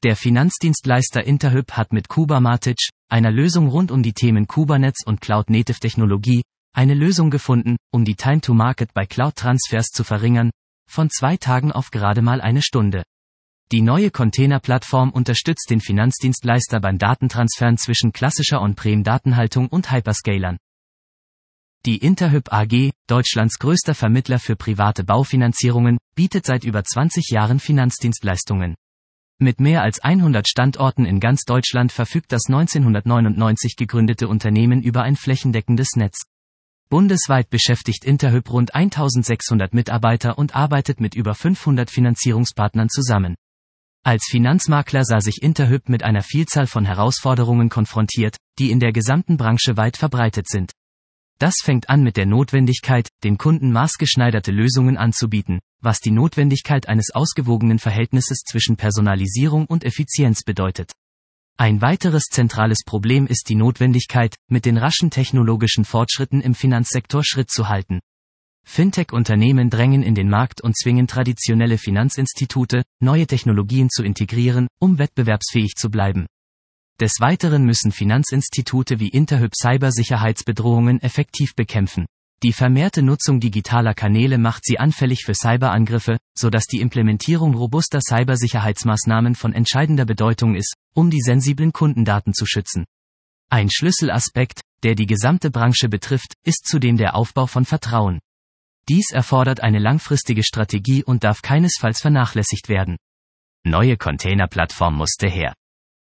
Der Finanzdienstleister Interhyp hat mit Kubamatic, einer Lösung rund um die Themen Kubernetes und Cloud-Native-Technologie, eine Lösung gefunden, um die Time to Market bei Cloud-Transfers zu verringern, von 2 Tagen auf gerade mal 1 Stunde. Die neue Containerplattform unterstützt den Finanzdienstleister beim Datentransfern zwischen klassischer On-Prem-Datenhaltung und Hyperscalern. Die Interhyp AG, Deutschlands größter Vermittler für private Baufinanzierungen, bietet seit über 20 Jahren Finanzdienstleistungen. Mit mehr als 100 Standorten in ganz Deutschland verfügt das 1999 gegründete Unternehmen über ein flächendeckendes Netz. Bundesweit beschäftigt Interhyp rund 1600 Mitarbeiter und arbeitet mit über 500 Finanzierungspartnern zusammen. Als Finanzmakler sah sich Interhyp mit einer Vielzahl von Herausforderungen konfrontiert, die in der gesamten Branche weit verbreitet sind. Das fängt an mit der Notwendigkeit, den Kunden maßgeschneiderte Lösungen anzubieten, was die Notwendigkeit eines ausgewogenen Verhältnisses zwischen Personalisierung und Effizienz bedeutet. Ein weiteres zentrales Problem ist die Notwendigkeit, mit den raschen technologischen Fortschritten im Finanzsektor Schritt zu halten. Fintech-Unternehmen drängen in den Markt und zwingen traditionelle Finanzinstitute, neue Technologien zu integrieren, um wettbewerbsfähig zu bleiben. Des Weiteren müssen Finanzinstitute wie Interhyp Cybersicherheitsbedrohungen effektiv bekämpfen. Die vermehrte Nutzung digitaler Kanäle macht sie anfällig für Cyberangriffe, sodass die Implementierung robuster Cybersicherheitsmaßnahmen von entscheidender Bedeutung ist, um die sensiblen Kundendaten zu schützen. Ein Schlüsselaspekt, der die gesamte Branche betrifft, ist zudem der Aufbau von Vertrauen. Dies erfordert eine langfristige Strategie und darf keinesfalls vernachlässigt werden. Neue Containerplattform musste her.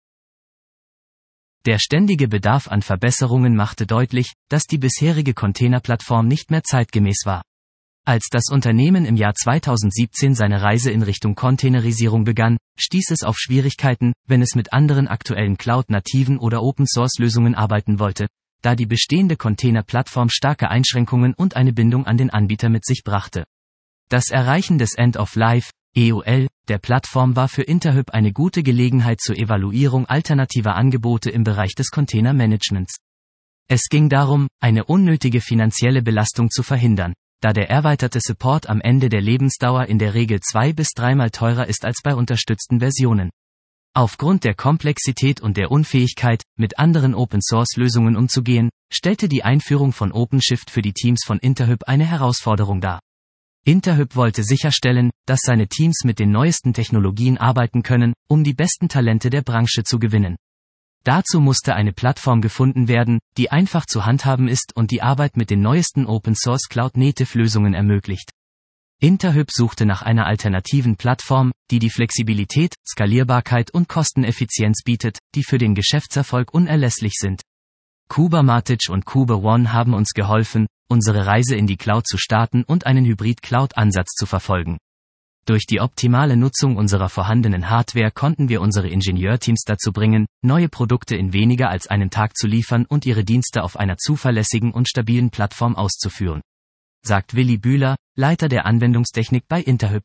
Der ständige Bedarf an Verbesserungen machte deutlich, dass die bisherige Containerplattform nicht mehr zeitgemäß war. Als das Unternehmen im Jahr 2017 seine Reise in Richtung Containerisierung begann, stieß es auf Schwierigkeiten, wenn es mit anderen aktuellen Cloud-nativen oder Open-Source-Lösungen arbeiten wollte, da die bestehende Containerplattform starke Einschränkungen und eine Bindung an den Anbieter mit sich brachte. Das Erreichen des End of Life, EOL, der Plattform war für Interhyp eine gute Gelegenheit zur Evaluierung alternativer Angebote im Bereich des Containermanagements. Es ging darum, eine unnötige finanzielle Belastung zu verhindern, da der erweiterte Support am Ende der Lebensdauer in der Regel 2- bis 3-mal teurer ist als bei unterstützten Versionen. Aufgrund der Komplexität und der Unfähigkeit, mit anderen Open-Source-Lösungen umzugehen, stellte die Einführung von OpenShift für die Teams von Interhyp eine Herausforderung dar. Interhyp wollte sicherstellen, dass seine Teams mit den neuesten Technologien arbeiten können, um die besten Talente der Branche zu gewinnen. Dazu musste eine Plattform gefunden werden, die einfach zu handhaben ist und die Arbeit mit den neuesten Open-Source Cloud-Native-Lösungen ermöglicht. Interhyp suchte nach einer alternativen Plattform, die die Flexibilität, Skalierbarkeit und Kosteneffizienz bietet, die für den Geschäftserfolg unerlässlich sind. Kubamatic und KubeOne haben uns geholfen, unsere Reise in die Cloud zu starten und einen Hybrid-Cloud-Ansatz zu verfolgen. Durch die optimale Nutzung unserer vorhandenen Hardware konnten wir unsere Ingenieurteams dazu bringen, neue Produkte in weniger als einem Tag zu liefern und ihre Dienste auf einer zuverlässigen und stabilen Plattform auszuführen, sagt Willi Bühler, Leiter der Anwendungstechnik bei Interhyp.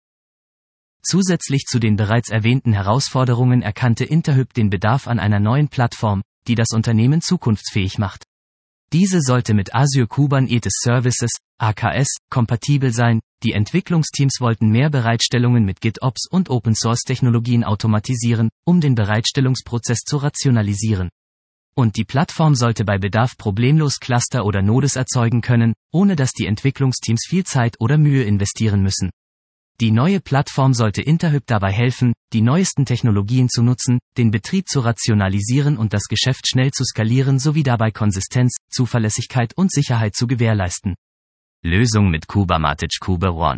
Zusätzlich zu den bereits erwähnten Herausforderungen erkannte Interhyp den Bedarf an einer neuen Plattform, die das Unternehmen zukunftsfähig macht. Diese sollte mit Azure Kubernetes Services, AKS, kompatibel sein, die Entwicklungsteams wollten mehr Bereitstellungen mit GitOps und Open-Source-Technologien automatisieren, um den Bereitstellungsprozess zu rationalisieren. Und die Plattform sollte bei Bedarf problemlos Cluster oder Nodes erzeugen können, ohne dass die Entwicklungsteams viel Zeit oder Mühe investieren müssen. Die neue Plattform sollte Interhyp dabei helfen, die neuesten Technologien zu nutzen, den Betrieb zu rationalisieren und das Geschäft schnell zu skalieren sowie dabei Konsistenz, Zuverlässigkeit und Sicherheit zu gewährleisten. Lösung mit Kubamatic KubeOne.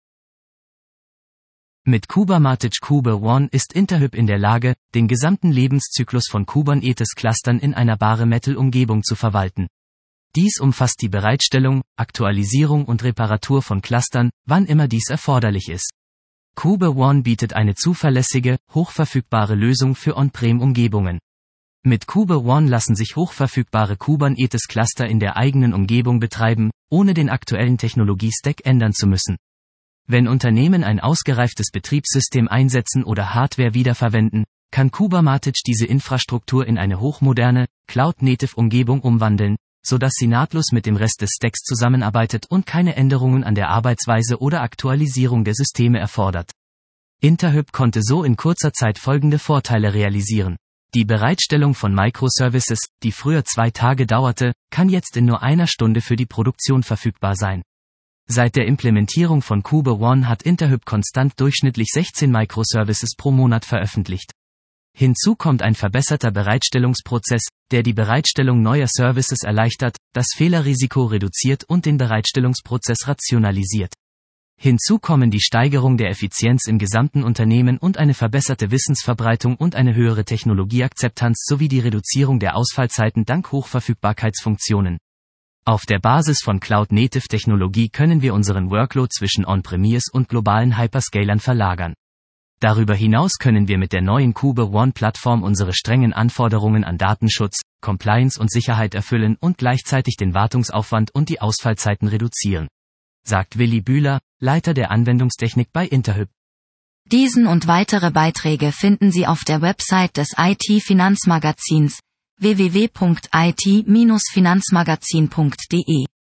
Mit Kubamatic KubeOne ist Interhyp in der Lage, den gesamten Lebenszyklus von Kubernetes-Clustern in einer Bare-Metal-Umgebung zu verwalten. Dies umfasst die Bereitstellung, Aktualisierung und Reparatur von Clustern, wann immer dies erforderlich ist. KubeOne bietet eine zuverlässige, hochverfügbare Lösung für On-Prem-Umgebungen. Mit KubeOne lassen sich hochverfügbare Kubernetes-Cluster in der eigenen Umgebung betreiben, ohne den aktuellen Technologie-Stack ändern zu müssen. Wenn Unternehmen ein ausgereiftes Betriebssystem einsetzen oder Hardware wiederverwenden, kann Kubamatic diese Infrastruktur in eine hochmoderne, Cloud-Native-Umgebung umwandeln, sodass sie nahtlos mit dem Rest des Stacks zusammenarbeitet und keine Änderungen an der Arbeitsweise oder Aktualisierung der Systeme erfordert. Interhyp konnte so in kurzer Zeit folgende Vorteile realisieren. Die Bereitstellung von Microservices, die früher 2 Tage dauerte, kann jetzt in nur einer Stunde für die Produktion verfügbar sein. Seit der Implementierung von KubeOne hat Interhyp konstant durchschnittlich 16 Microservices pro Monat veröffentlicht. Hinzu kommt ein verbesserter Bereitstellungsprozess, der die Bereitstellung neuer Services erleichtert, das Fehlerrisiko reduziert und den Bereitstellungsprozess rationalisiert. Hinzu kommen die Steigerung der Effizienz im gesamten Unternehmen und eine verbesserte Wissensverbreitung und eine höhere Technologieakzeptanz sowie die Reduzierung der Ausfallzeiten dank Hochverfügbarkeitsfunktionen. Auf der Basis von Cloud-Native-Technologie können wir unseren Workload zwischen On-Premise und globalen Hyperscalern verlagern. Darüber hinaus können wir mit der neuen KubeOne-Plattform unsere strengen Anforderungen an Datenschutz, Compliance und Sicherheit erfüllen und gleichzeitig den Wartungsaufwand und die Ausfallzeiten reduzieren, sagt Willi Bühler, Leiter der Anwendungstechnik bei Interhyp. Diesen und weitere Beiträge finden Sie auf der Website des IT-Finanzmagazins www.it-finanzmagazin.de.